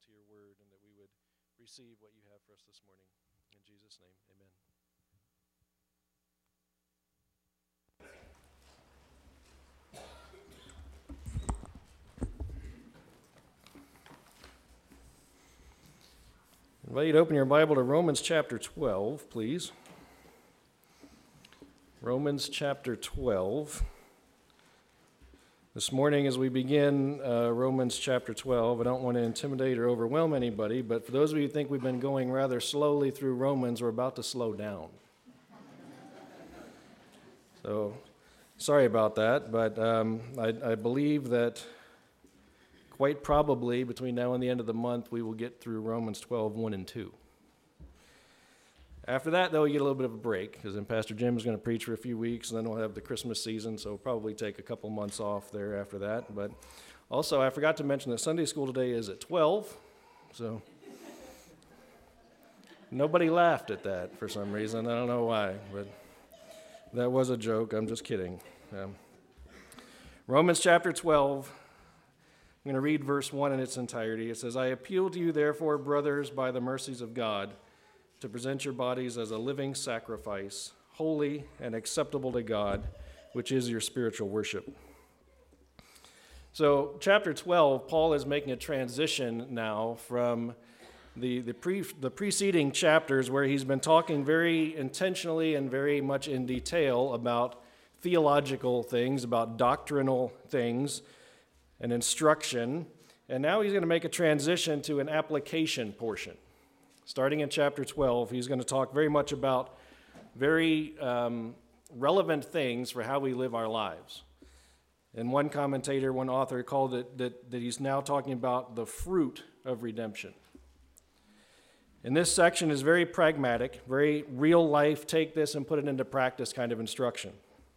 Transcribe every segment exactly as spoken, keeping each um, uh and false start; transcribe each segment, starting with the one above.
into your word and that we would receive what you have for us this morning. In Jesus' name, amen. I invite you to open your Bible to Romans chapter twelve, please. Romans chapter twelve. This morning as we begin uh, Romans chapter twelve, I don't want to intimidate or overwhelm anybody, but for those of you who think we've been going rather slowly through Romans, we're about to slow down. So, sorry about that, but um, I, I believe that quite probably between now and the end of the month, we will get through Romans twelve, one and two. After that, though, we get a little bit of a break, because then Pastor Jim is going to preach for a few weeks, and then we'll have the Christmas season, so we'll probably take a couple months off there after that. But also, I forgot to mention that Sunday school today is at twelve, so nobody laughed at that for some reason. I don't know why, but that was a joke. I'm just kidding. Um, Romans chapter twelve, I'm going to read verse one in its entirety. It says, I appeal to you, therefore, brothers, by the mercies of God, to present your bodies as a living sacrifice, holy and acceptable to God, which is your spiritual worship. So, chapter twelve, Paul is making a transition now from the, the, pre, the preceding chapters where he's been talking very intentionally and very much in detail about theological things, about doctrinal things, and instruction. And now he's going to make a transition to an application portion. Starting in chapter twelve, he's going to talk very much about very um, relevant things for how we live our lives. And one commentator, one author, called it that, that he's now talking about the fruit of redemption. And this section is very pragmatic, very real life, take this and put it into practice kind of instruction.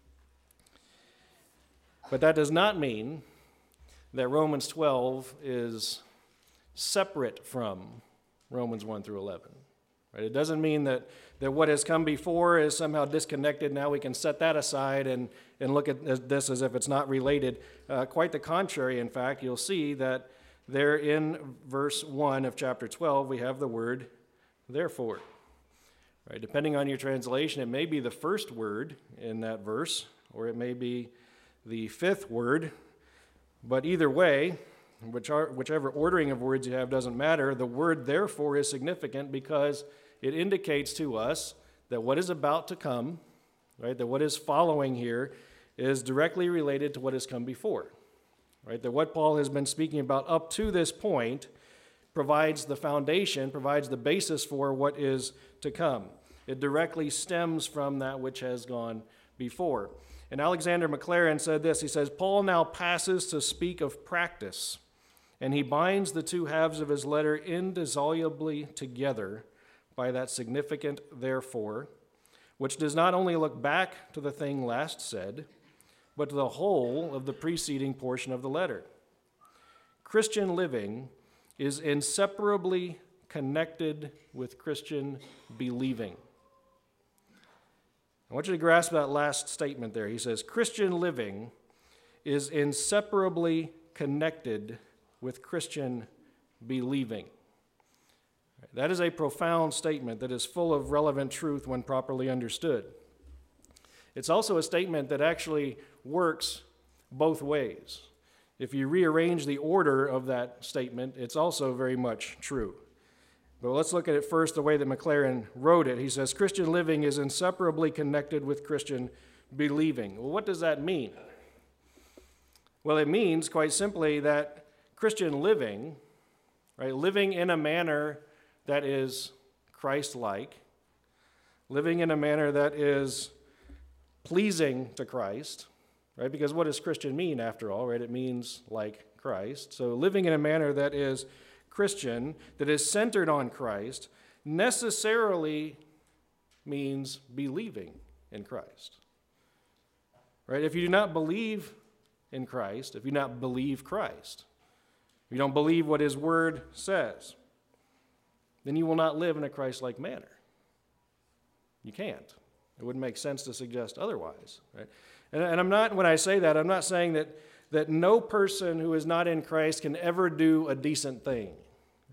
But that does not mean that Romans twelve is separate from Romans one through eleven. Right? It doesn't mean that, that what has come before is somehow disconnected. Now we can set that aside and, and look at this as if it's not related. Uh, quite the contrary, in fact, you'll see that there in verse one of chapter twelve, we have the word therefore. Right? Depending on your translation, it may be the first word in that verse, or it may be the fifth word. But either way, Which are, whichever ordering of words you have doesn't matter. The word therefore is significant because it indicates to us that what is about to come, right, that what is following here is directly related to what has come before. Right, that what Paul has been speaking about up to this point provides the foundation, provides the basis for what is to come. It directly stems from that which has gone before. And Alexander Maclaren said this, he says, Paul now passes to speak of practice, and he binds the two halves of his letter indissolubly together by that significant therefore, which does not only look back to the thing last said, but to the whole of the preceding portion of the letter. Christian living is inseparably connected with Christian believing. I want you to grasp that last statement there. He says, Christian living is inseparably connected with Christian believing. That is a profound statement that is full of relevant truth when properly understood. It's also a statement that actually works both ways. If you rearrange the order of that statement, it's also very much true. But let's look at it first the way that Maclaren wrote it. He says, Christian living is inseparably connected with Christian believing. Well, what does that mean? Well, it means, quite simply, that Christian living, right, living in a manner that is Christ-like, living in a manner that is pleasing to Christ, right? Because what does Christian mean, after all, right? It means like Christ. So living in a manner that is Christian, that is centered on Christ, necessarily means believing in Christ. Right? If you do not believe in Christ, if you do not believe Christ, if you don't believe what his word says, then you will not live in a Christ-like manner. You can't. It wouldn't make sense to suggest otherwise. Right? And, and I'm not, when I say that, I'm not saying that, that no person who is not in Christ can ever do a decent thing.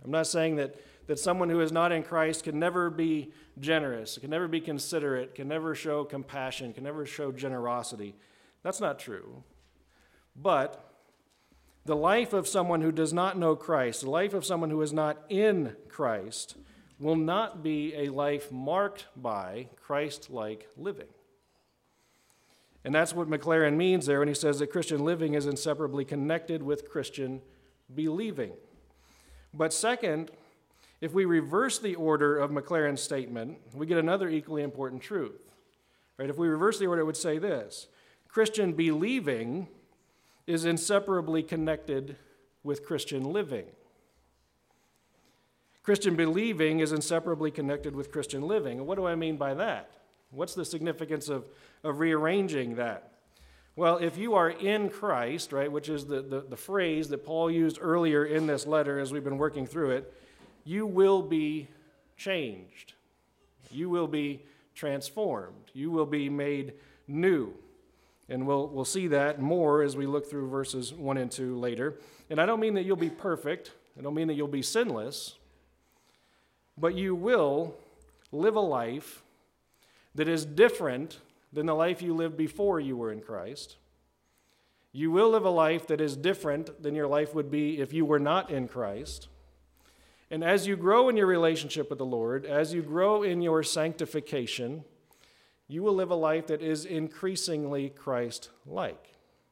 I'm not saying that, that someone who is not in Christ can never be generous, can never be considerate, can never show compassion, can never show generosity. That's not true. But the life of someone who does not know Christ, the life of someone who is not in Christ, will not be a life marked by Christ-like living. And that's what McLaren means there when he says that Christian living is inseparably connected with Christian believing. But second, if we reverse the order of McLaren's statement, we get another equally important truth. Right? If we reverse the order, it would say this: Christian believing is inseparably connected with Christian living. Christian believing is inseparably connected with Christian living. And what do I mean by that? What's the significance of, of rearranging that? Well, if you are in Christ, right, which is the, the, the phrase that Paul used earlier in this letter as we've been working through it, you will be changed. You will be transformed. You will be made new. And we'll, we'll see that more as we look through verses one and two later. And I don't mean that you'll be perfect. I don't mean that you'll be sinless. But you will live a life that is different than the life you lived before you were in Christ. You will live a life that is different than your life would be if you were not in Christ. And as you grow in your relationship with the Lord, as you grow in your sanctification, you will live a life that is increasingly Christ-like.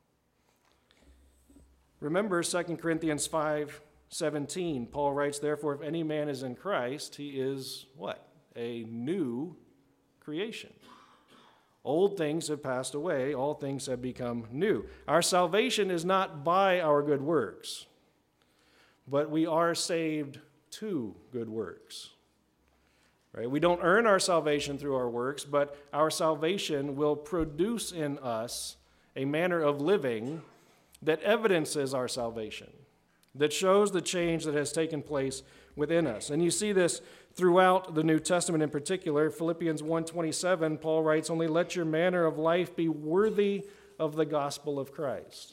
Remember Second Corinthians five seventeen. Paul writes, "Therefore, if any man is in Christ, he is" what? "A new creation. Old things have passed away, all things have become new." Our salvation is not by our good works, but we are saved to good works. Right? We don't earn our salvation through our works, but our salvation will produce in us a manner of living that evidences our salvation, that shows the change that has taken place within us. And you see this throughout the New Testament in particular. Philippians one twenty-seven, Paul writes, "Only let your manner of life be worthy of the gospel of Christ."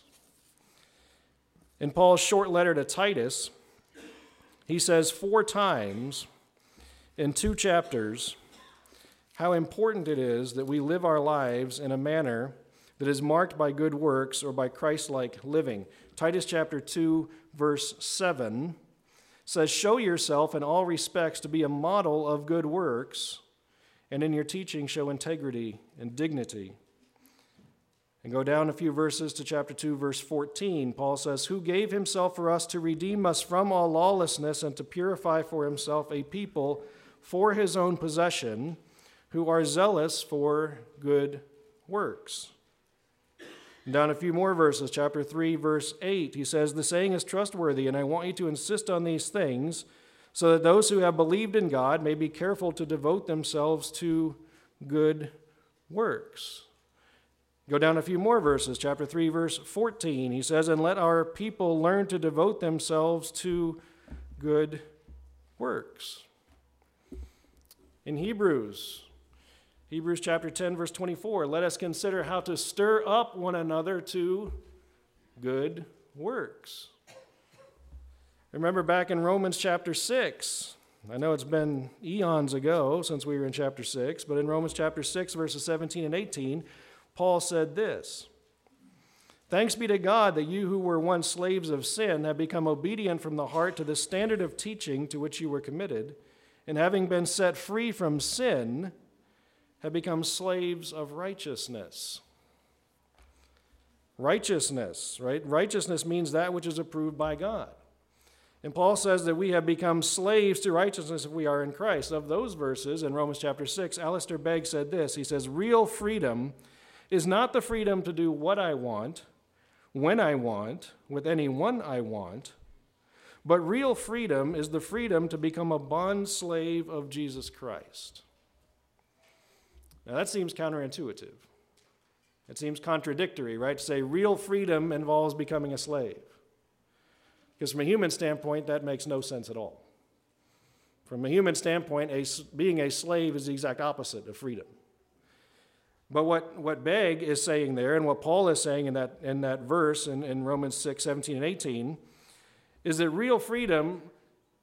In Paul's short letter to Titus, he says four times in two chapters how important it is that we live our lives in a manner that is marked by good works or by Christ-like living. Titus chapter two, verse seven says, "Show yourself in all respects to be a model of good works, and in your teaching show integrity and dignity." And go down a few verses to chapter two, verse fourteen. Paul says, "Who gave himself for us to redeem us from all lawlessness and to purify for himself a people for his own possession, who are zealous for good works." And down a few more verses, chapter three, verse eight, he says, "The saying is trustworthy, and I want you to insist on these things, so that those who have believed in God may be careful to devote themselves to good works." Go down a few more verses, chapter three, verse fourteen, he says, "And let our people learn to devote themselves to good works." In Hebrews, Hebrews chapter ten, verse twenty-four, "Let us consider how to stir up one another to good works." Remember back in Romans chapter six, I know it's been eons ago since we were in chapter six, but in Romans chapter six, verses seventeen and eighteen, Paul said this, "Thanks be to God that you who were once slaves of sin have become obedient from the heart to the standard of teaching to which you were committed, and having been set free from sin, have become slaves of righteousness." Righteousness, right? Righteousness means that which is approved by God. And Paul says that we have become slaves to righteousness if we are in Christ. Of those verses in Romans chapter six, Alistair Begg said this. He says, "Real freedom is not the freedom to do what I want, when I want, with anyone I want, but real freedom is the freedom to become a bond slave of Jesus Christ." Now that seems counterintuitive. It seems contradictory, right? To say real freedom involves becoming a slave. Because from a human standpoint, that makes no sense at all. From a human standpoint, a, being a slave is the exact opposite of freedom. But what, what Begg is saying there, and what Paul is saying in that, in that verse in, in Romans six, seventeen and eighteen, is that real freedom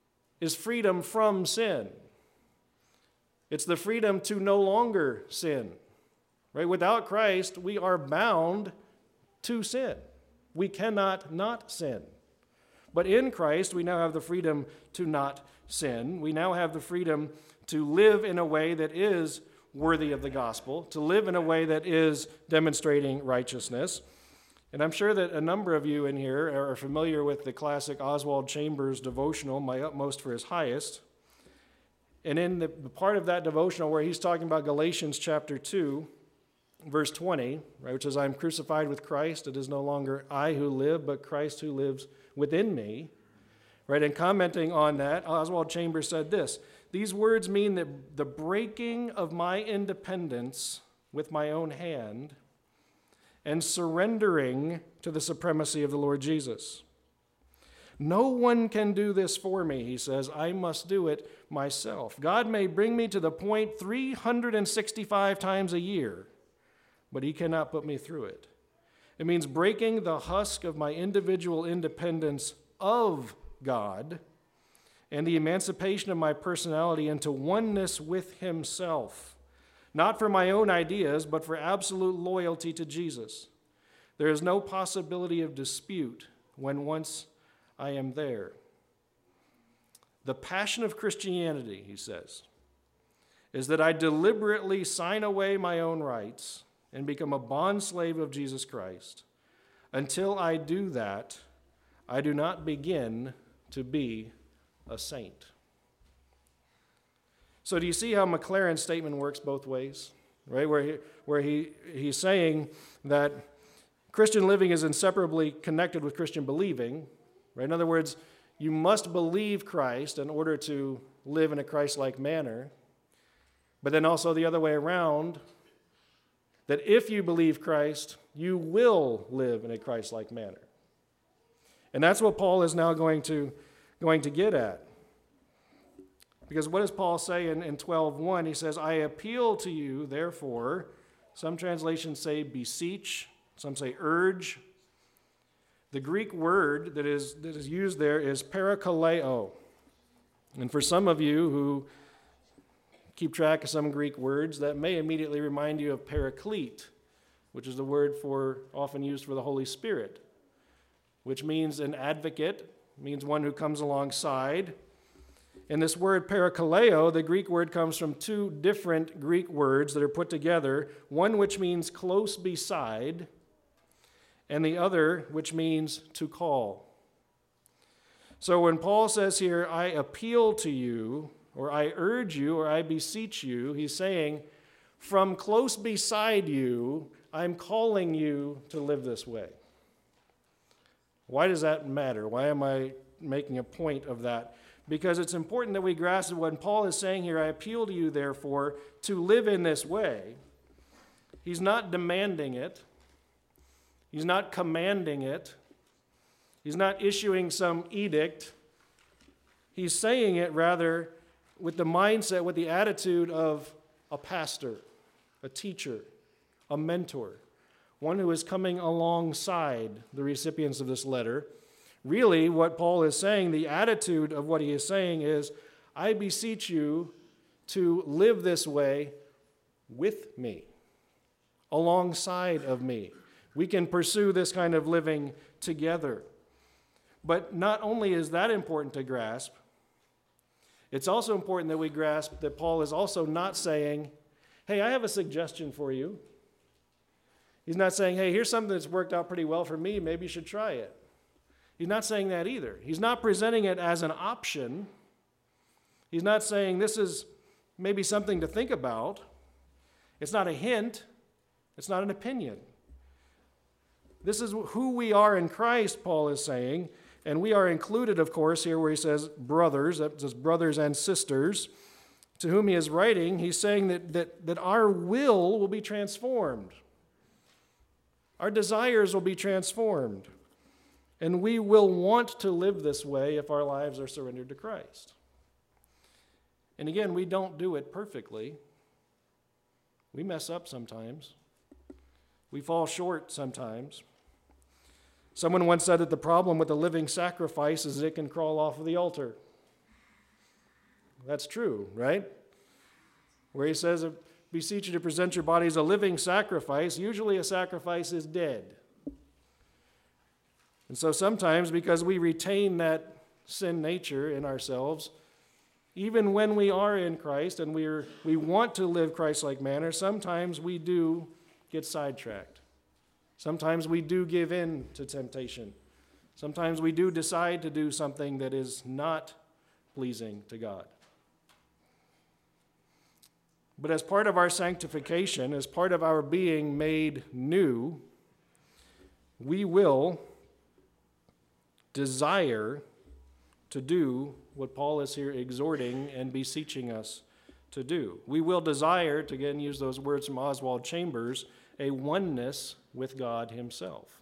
is freedom from sin. It's the freedom to no longer sin. Right? Without Christ, we are bound to sin. We cannot not sin. But in Christ, we now have the freedom to not sin. We now have the freedom to live in a way that is worthy of the gospel, to live in a way that is demonstrating righteousness. And I'm sure that a number of you in here are familiar with the classic Oswald Chambers devotional, My Utmost for His Highest. And in the part of that devotional where he's talking about Galatians chapter two, verse twenty, right, which is, I am crucified with Christ. It is no longer I who live, but Christ who lives within me. Right, and commenting on that, Oswald Chambers said this: these words mean that the breaking of my independence with my own hand and surrendering to the supremacy of the Lord Jesus. No one can do this for me, he says. I must do it myself. God may bring me to the point three hundred sixty-five times a year, but he cannot put me through it. It means breaking the husk of my individual independence of God and the emancipation of my personality into oneness with himself, not for my own ideas, but for absolute loyalty to Jesus. There is no possibility of dispute when once I am there. The passion of Christianity, he says, is that I deliberately sign away my own rights and become a bondslave of Jesus Christ. Until I do that, I do not begin to be a saint. So do you see how McLaren's statement works both ways? Right? Where he, where he, he's saying that Christian living is inseparably connected with Christian believing. Right? In other words, you must believe Christ in order to live in a Christ-like manner. But then also the other way around, that if you believe Christ, you will live in a Christ-like manner. And that's what Paul is now going to, going to get at. Because what does Paul say in, in twelve one? He says, I appeal to you, therefore, some translations say beseech, some say urge. The Greek word that is, that is used there is parakaleo. And for some of you who keep track of some Greek words, that may immediately remind you of paraclete, which is the word for often used for the Holy Spirit, which means an advocate, means one who comes alongside. And this word parakaleo, the Greek word, comes from two different Greek words that are put together, one which means close beside, and the other which means to call. So when Paul says here, I appeal to you, or I urge you, or I beseech you, he's saying, from close beside you, I'm calling you to live this way. Why does that matter? Why am I making a point of that? Because it's important that we grasp when Paul is saying here, I appeal to you, therefore, to live in this way. He's not demanding it. He's not commanding it. He's not issuing some edict. He's saying it rather with the mindset, with the attitude of a pastor, a teacher, a mentor, one who is coming alongside the recipients of this letter. Really, what Paul is saying, the attitude of what he is saying is, I beseech you to live this way with me, alongside of me. We can pursue this kind of living together. But not only is that important to grasp, it's also important that we grasp that Paul is also not saying, hey, I have a suggestion for you. He's not saying, hey, here's something that's worked out pretty well for me, maybe you should try it. He's not saying that either. He's not presenting it as an option. He's not saying this is maybe something to think about. It's not a hint. It's not an opinion. This is who we are in Christ, Paul is saying, and we are included, of course, here where he says brothers, that says brothers and sisters, to whom he is writing. He's saying that, that, that our will will be transformed. Our desires will be transformed. And we will want to live this way if our lives are surrendered to Christ. And again, we don't do it perfectly. We mess up sometimes. We fall short sometimes. Someone once said that the problem with the living sacrifice is that it can crawl off of the altar. That's true, right? Where he says, beseech you to present your bodies a living sacrifice. Usually a sacrifice is dead. And so sometimes, because we retain that sin nature in ourselves, even when we are in Christ and we're, we want to live Christ-like manner, sometimes we do get sidetracked. Sometimes we do give in to temptation. Sometimes we do decide to do something that is not pleasing to God. But as part of our sanctification, as part of our being made new, we will desire to do what Paul is here exhorting and beseeching us to do. We will desire, to again use those words from Oswald Chambers, a oneness with God himself.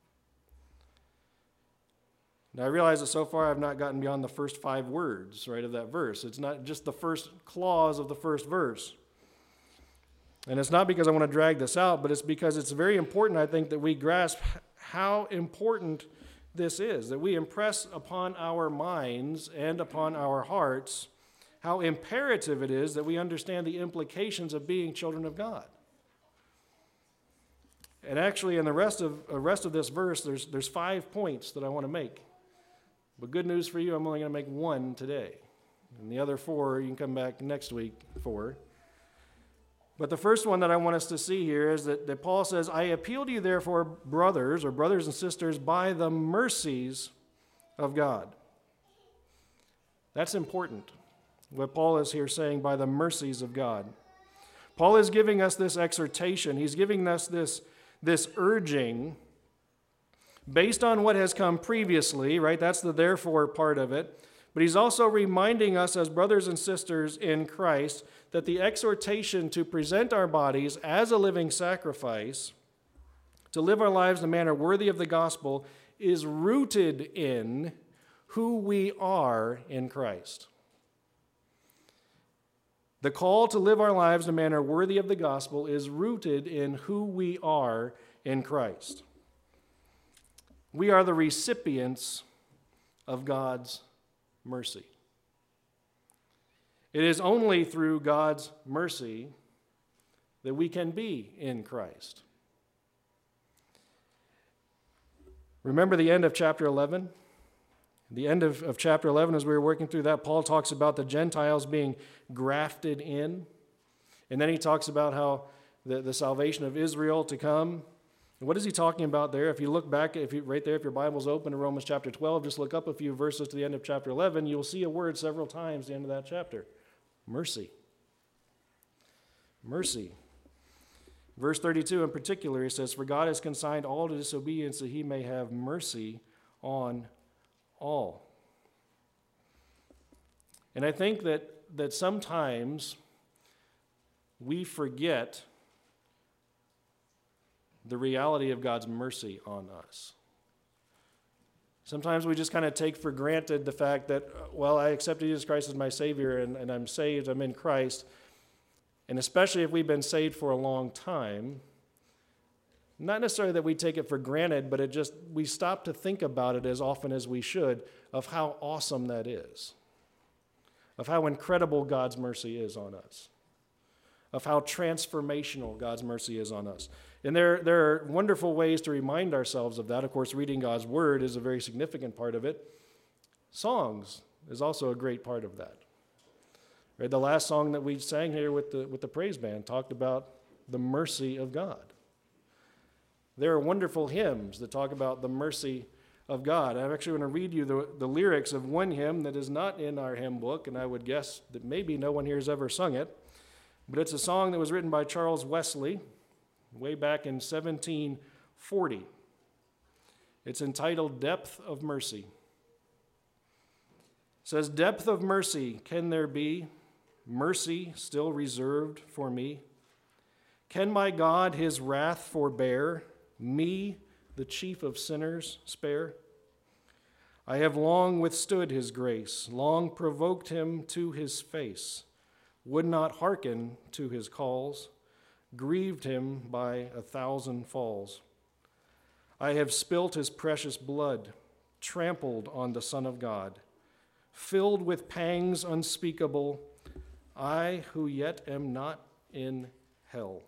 Now I realize that so far I've not gotten beyond the first five words, right, of that verse. It's not just the first clause of the first verse. And it's not because I want to drag this out, but it's because it's very important, I think, that we grasp how important this is, that we impress upon our minds and upon our hearts how imperative it is that we understand the implications of being children of God. And actually, in the rest of the rest of this verse, there's, there's five points that I want to make. But good news for you, I'm only going to make one today. And the other four, you can come back next week for. But the first one that I want us to see here is that, that Paul says, I appeal to you, therefore, brothers, or brothers and sisters, by the mercies of God. That's important, what Paul is here saying, by the mercies of God. Paul is giving us this exhortation. He's giving us this, this urging based on what has come previously, right? That's the therefore part of it. But he's also reminding us as brothers and sisters in Christ that the exhortation to present our bodies as a living sacrifice, to live our lives in a manner worthy of the gospel, is rooted in who we are in Christ. The call to live our lives in a manner worthy of the gospel is rooted in who we are in Christ. We are the recipients of God's mercy. It is only through God's mercy that we can be in Christ. Remember the end of chapter eleven? The end of, of chapter eleven, as we were working through that, Paul talks about the Gentiles being grafted in. And then he talks about how the, the salvation of Israel to come. And what is he talking about there? If you look back, if you, right there, if your Bible's open to Romans chapter twelve, just look up a few verses to the end of chapter eleven, you'll see a word several times at the end of that chapter. Mercy. Mercy. Verse thirty-two in particular, he says, for God has consigned all to disobedience that he may have mercy on all. And I think that, that sometimes we forget the reality of God's mercy on us. Sometimes we just kind of take for granted the fact that, well, I accepted Jesus Christ as my Savior and, and I'm saved, I'm in Christ. And especially if we've been saved for a long time, not necessarily that we take it for granted, but it just, we stop to think about it as often as we should of how awesome that is, of how incredible God's mercy is on us, of how transformational God's mercy is on us. And there, there are wonderful ways to remind ourselves of that. Of course, reading God's Word is a very significant part of it. Songs is also a great part of that. Right? The last song that we sang here with the, with the praise band talked about the mercy of God. There are wonderful hymns that talk about the mercy of God. I'm actually going to read you the, the lyrics of one hymn that is not in our hymn book, and I would guess that maybe no one here has ever sung it. But it's a song that was written by Charles Wesley way back in seventeen forty. It's entitled Depth of Mercy. It says, depth of mercy can there be, mercy still reserved for me? Can my God his wrath forbear, me, the chief of sinners, spare? I have long withstood his grace, long provoked him to his face, would not hearken to his calls, grieved him by a thousand falls. I have spilt his precious blood, trampled on the Son of God, filled with pangs unspeakable, I who yet am not in hell.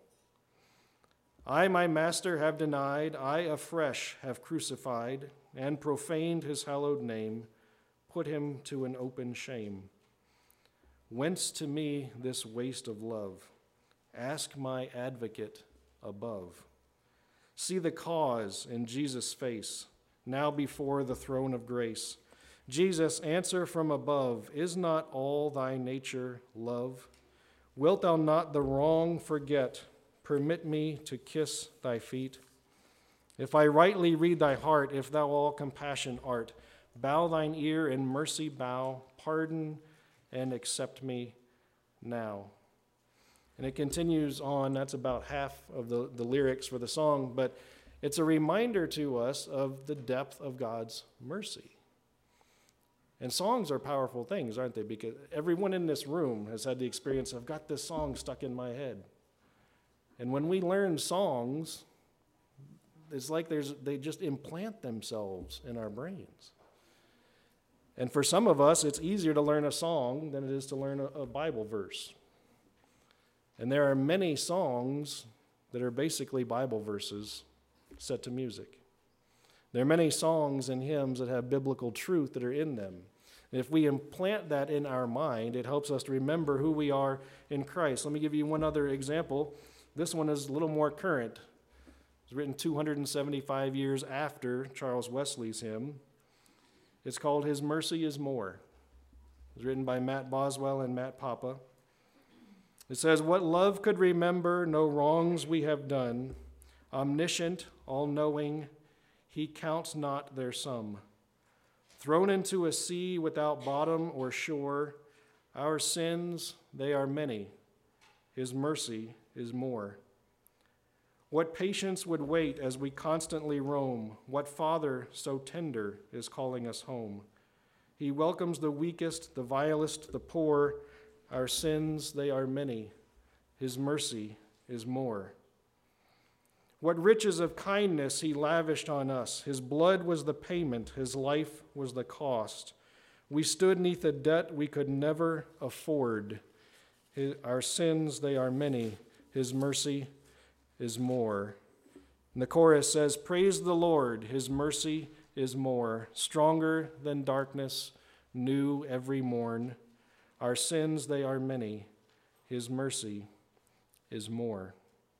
I my master have denied, I afresh have crucified, and profaned his hallowed name, put him to an open shame. Whence to me this waste of love? Ask my advocate above. See the cause in Jesus' face, now before the throne of grace. Jesus, answer from above, is not all thy nature love? Wilt thou not the wrong forget? Permit me to kiss thy feet. If I rightly read thy heart, if thou all compassion art, bow thine ear in mercy bow, pardon and accept me now. And it continues on. That's about half of the, the lyrics for the song, but it's a reminder to us of the depth of God's mercy. And songs are powerful things, aren't they? Because everyone in this room has had the experience of, I've got this song stuck in my head. And when we learn songs, it's like there's they just implant themselves in our brains. And for some of us, it's easier to learn a song than it is to learn a, a Bible verse. And there are many songs that are basically Bible verses set to music. There are many songs and hymns that have biblical truth that are in them. And if we implant that in our mind, it helps us to remember who we are in Christ. Let me give you one other example. This one is a little more current. It was written two hundred seventy-five years after Charles Wesley's hymn. It's called His Mercy is More. It was written by Matt Boswell and Matt Papa. It says, what love could remember, no wrongs we have done, omniscient, all-knowing, he counts not their sum. Thrown into a sea without bottom or shore, our sins, they are many, his mercy is more. What patience would wait as we constantly roam? What father so tender is calling us home? He welcomes the weakest, the vilest, the poor. Our sins, they are many. His mercy is more. What riches of kindness he lavished on us. His blood was the payment. His life was the cost. We stood neath a debt we could never afford. His, our sins, they are many. His mercy is more. And the chorus says, praise the Lord, his mercy is more, stronger than darkness, new every morn. Our sins, they are many, his mercy is more.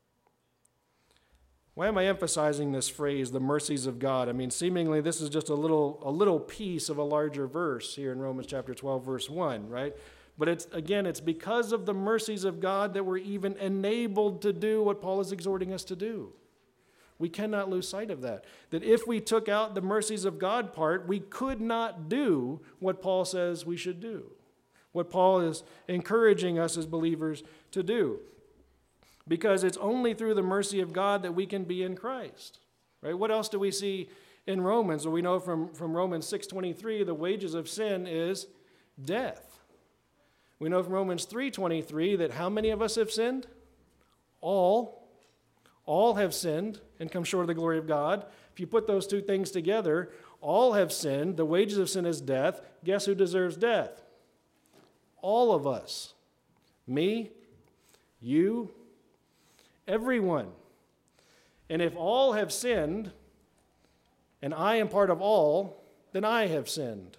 Why am I emphasizing this phrase, the mercies of God? I mean, seemingly this is just a little, a little piece of a larger verse here in Romans chapter twelve, verse one, right? But it's again, it's because of the mercies of God that we're even enabled to do what Paul is exhorting us to do. We cannot lose sight of that. That if we took out the mercies of God part, we could not do what Paul says we should do. What Paul is encouraging us as believers to do. Because it's only through the mercy of God that we can be in Christ. Right? What else do we see in Romans? Well, we know from, from Romans six twenty-three, the wages of sin is death. We know from Romans three twenty-three that how many of us have sinned? All. All have sinned and come short of the glory of God. If you put those two things together, all have sinned. The wages of sin is death. Guess who deserves death? All of us. Me, you, everyone. And if all have sinned, and I am part of all, then I have sinned.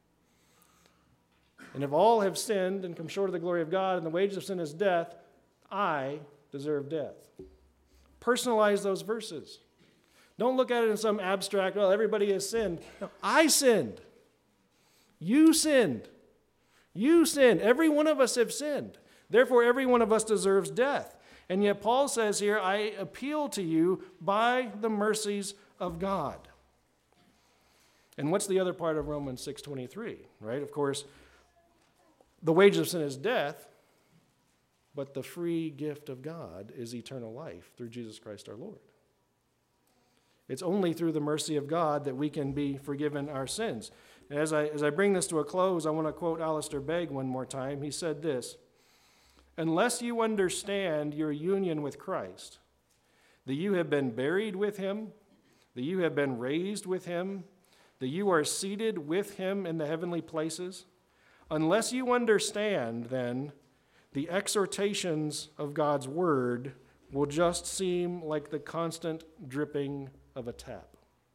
And if all have sinned and come short of the glory of God, and the wages of sin is death, I deserve death. Personalize those verses. Don't look at it in some abstract, well, everybody has sinned. No, I sinned. You sinned. You sinned. Every one of us have sinned. Therefore, every one of us deserves death. And yet Paul says here, I appeal to you by the mercies of God. And what's the other part of Romans six twenty-three, right? Of course, the wages of sin is death, but the free gift of God is eternal life through Jesus Christ our Lord. It's only through the mercy of God that we can be forgiven our sins. And as I, as I bring this to a close, I want to quote Alistair Begg one more time. He said this, unless you understand your union with Christ, that you have been buried with him, that you have been raised with him, that you are seated with him in the heavenly places? Unless you understand, then, the exhortations of God's word will just seem like the constant dripping of a tap.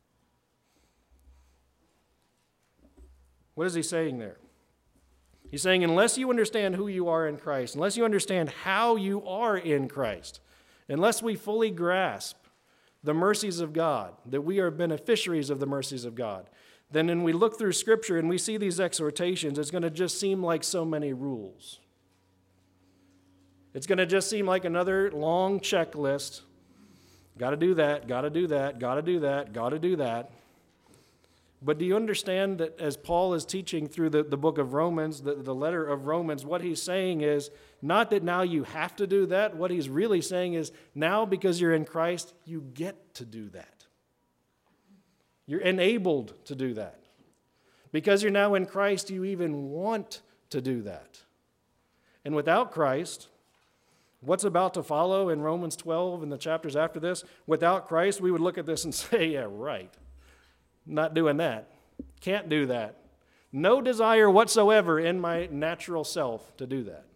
What is he saying there? He's saying, unless you understand who you are in Christ, unless you understand how you are in Christ, unless we fully grasp the mercies of God, that we are beneficiaries of the mercies of God, then when we look through Scripture and we see these exhortations, it's going to just seem like so many rules. It's going to just seem like another long checklist. Got to do that, got to do that, got to do that, got to do that. But do you understand that as Paul is teaching through the, the book of Romans, the, the letter of Romans, what he's saying is not that now you have to do that. What he's really saying is now because you're in Christ, you get to do that. You're enabled to do that. Because you're now in Christ, you even want to do that. And without Christ, what's about to follow in Romans twelve and the chapters after this, without Christ, we would look at this and say, yeah, right. Not doing that. Can't do that. No desire whatsoever in my natural self to do that.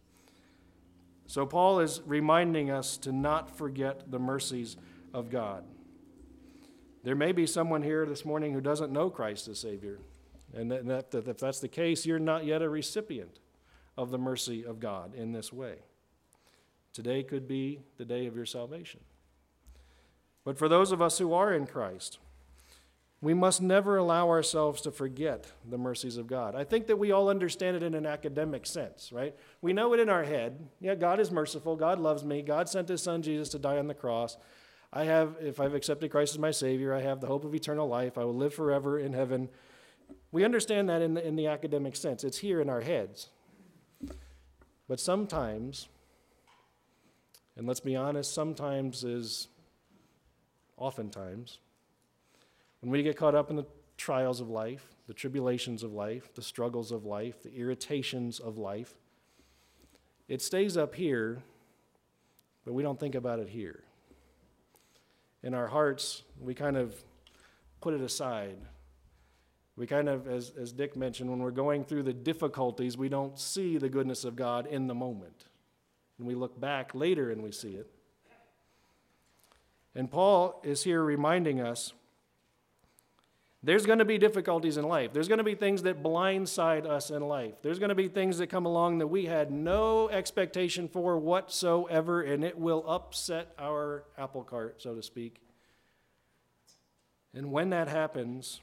So Paul is reminding us to not forget the mercies of God. There may be someone here this morning who doesn't know Christ as Savior. And that, that, that if that's the case, you're not yet a recipient of the mercy of God in this way. Today could be the day of your salvation. But for those of us who are in Christ, we must never allow ourselves to forget the mercies of God. I think that we all understand it in an academic sense, right? We know it in our head. Yeah, God is merciful. God loves me. God sent his son Jesus to die on the cross. I have, if I've accepted Christ as my Savior, I have the hope of eternal life. I will live forever in heaven. We understand that in the, in the academic sense. It's here in our heads. But sometimes, and let's be honest, sometimes is oftentimes, when we get caught up in the trials of life, the tribulations of life, the struggles of life, the irritations of life, it stays up here, but we don't think about it here. In our hearts, we kind of put it aside. We kind of, as, as Dick mentioned, when we're going through the difficulties, we don't see the goodness of God in the moment. And we look back later and we see it. And Paul is here reminding us there's going to be difficulties in life. There's going to be things that blindside us in life. There's going to be things that come along that we had no expectation for whatsoever, and it will upset our apple cart, so to speak. And when that happens,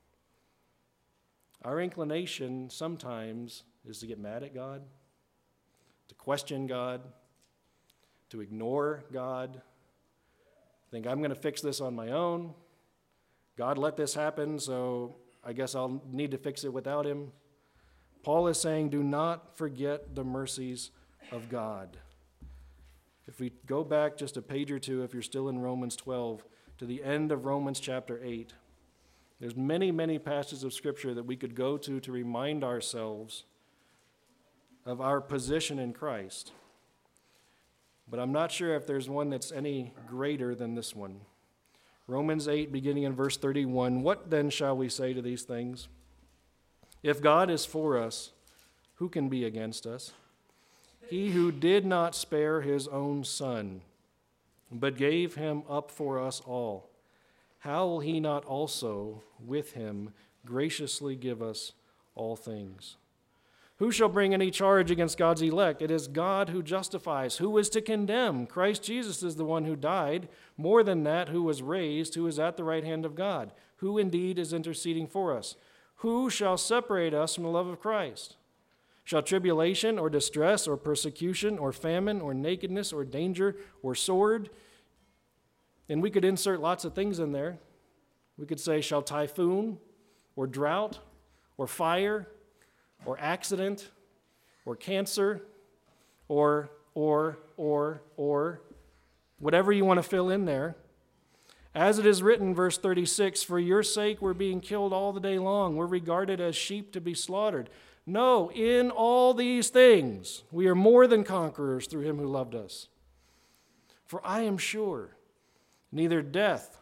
our inclination sometimes is to get mad at God, to question God, to ignore God, think I'm going to fix this on my own. God let this happen, so I guess I'll need to fix it without him. Paul is saying, do not forget the mercies of God. If we go back just a page or two, if you're still in Romans twelve, to the end of Romans chapter eight, there's many, many passages of Scripture that we could go to to remind ourselves of our position in Christ. But I'm not sure if there's one that's any greater than this one. Romans eight, beginning in verse thirty-one, what then shall we say to these things? If God is for us, who can be against us? He who did not spare his own son, but gave him up for us all, how will he not also with him graciously give us all things? Who shall bring any charge against God's elect? It is God who justifies. Who is to condemn? Christ Jesus is the one who died. More than that, who was raised, who is at the right hand of God, who indeed is interceding for us. Who shall separate us from the love of Christ? Shall tribulation or distress or persecution or famine or nakedness or danger or sword? And we could insert lots of things in there. We could say, shall typhoon or drought or fire or accident, or cancer, or, or, or, or, whatever you want to fill in there. As it is written, verse thirty-six, for your sake we're being killed all the day long. We're regarded as sheep to be slaughtered. No, in all these things we are more than conquerors through him who loved us. For I am sure neither death,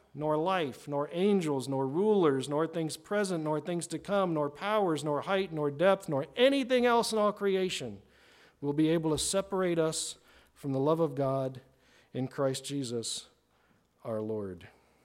nor life, nor angels, nor rulers, nor things present, nor things to come, nor powers, nor height, nor depth, nor anything else in all creation will be able to separate us from the love of God in Christ Jesus our Lord.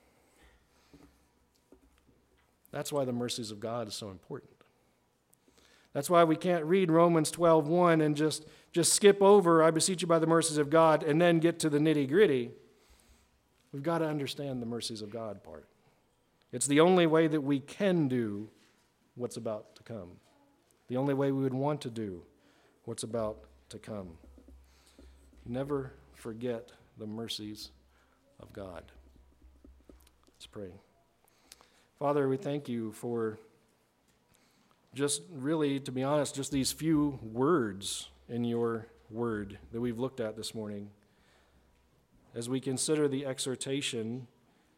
That's why the mercies of God is so important. That's why we can't read Romans twelve one and just, just skip over, I beseech you by the mercies of God, and then get to the nitty-gritty. We've got to understand the mercies of God part. It's the only way that we can do what's about to come. The only way we would want to do what's about to come. Never forget the mercies of God. Let's pray. Father, we thank you for just really, to be honest, just these few words in your word that we've looked at this morning. As we consider the exhortation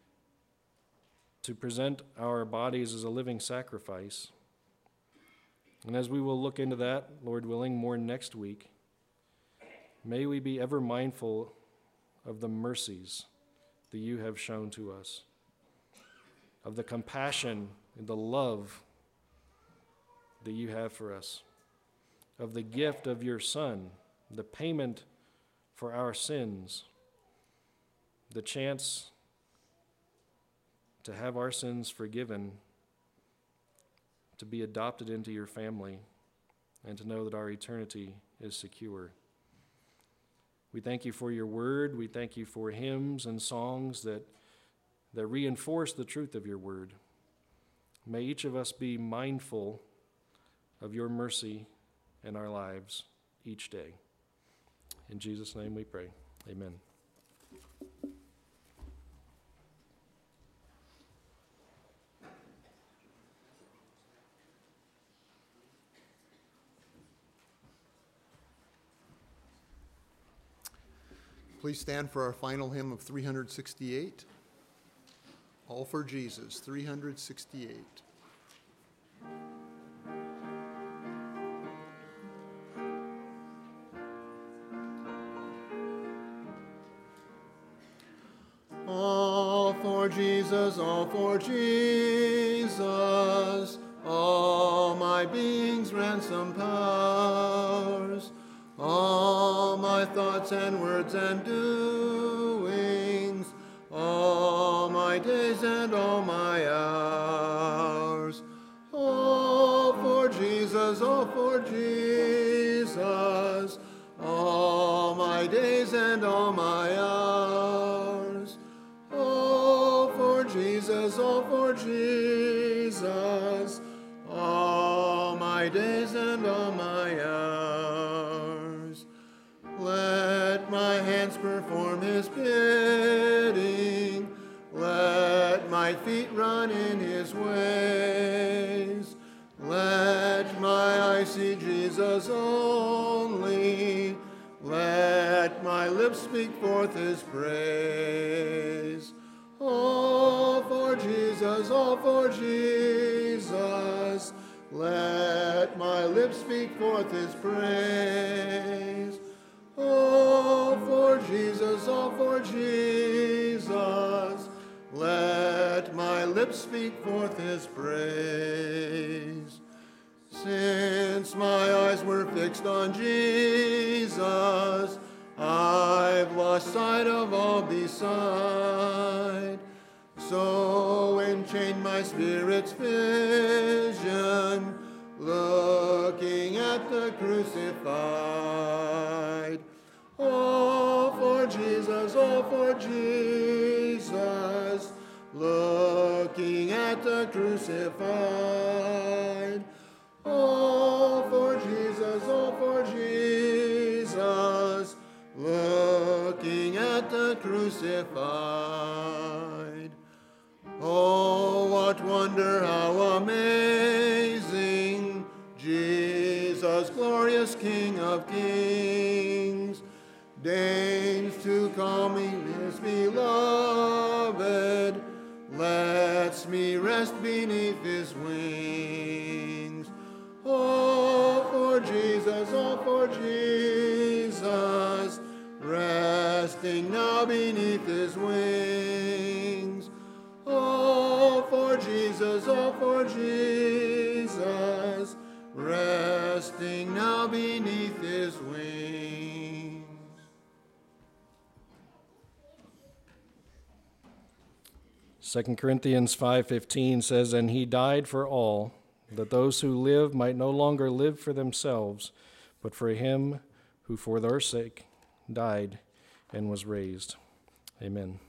to present our bodies as a living sacrifice, and as we will look into that, Lord willing, more next week, may we be ever mindful of the mercies that you have shown to us, of the compassion and the love that you have for us, of the gift of your Son, the payment for our sins, the chance to have our sins forgiven, to be adopted into your family, and to know that our eternity is secure. We thank you for your word. We thank you for hymns and songs that, that reinforce the truth of your word. May each of us be mindful of your mercy in our lives each day. In Jesus' name we pray. Amen. Please stand for our final hymn of three hundred sixty-eight. All for Jesus, three hundred sixty-eight. All for Jesus, all for Jesus, all my being's ransom powers, all my thoughts and words and doings, all my days and all my hours. All for Jesus, all for Jesus, all my days and all my hours. All for Jesus, all for Jesus, all my days and all my hours. Let my hands perform his bidding, let my feet run in his ways, let my eyes see Jesus only, let my lips speak forth his praise. All for Jesus, all for Jesus, let my lips speak forth his praise. All for Jesus, all for Jesus, let my lips speak forth his praise. Since my eyes were fixed on Jesus, I've lost sight of all beside. So enchained my spirit's vision, looking at the crucified. All for Jesus, all for Jesus, looking at the crucified. All for Jesus, all for Jesus, looking at the crucified. Oh, what wonder, how amazing, Jesus, glorious King of kings, deigns to call me his beloved, lets me rest beneath his wings. All for Jesus, all for Jesus, resting now beneath his wings. beneath his wings. Second Corinthians five fifteen says, "And he died for all, that those who live might no longer live for themselves, but for him who for their sake died and was raised." Amen.